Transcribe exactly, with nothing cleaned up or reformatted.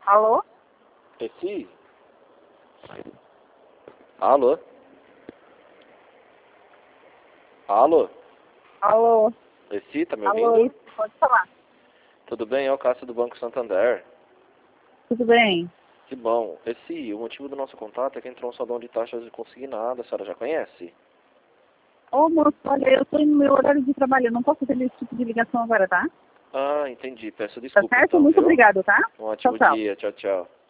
Alô? Esse? Alô? Alô? Alô? Esse, tá me Alô, ouvindo? isso, pode falar. Tudo bem? É o Cássio do Banco Santander. Tudo bem? Que bom. Esse, o motivo do nosso contato é que entrou um salão de taxas consignado. A senhora já conhece? Ô, moço, olha, eu tô no meu horário de trabalho, eu não posso atender esse tipo de ligação agora, tá? Ah, entendi. Peço Tá desculpa certo? então, Muito viu? obrigado, tá? Um Tchau, ótimo tchau. dia. Tchau, tchau.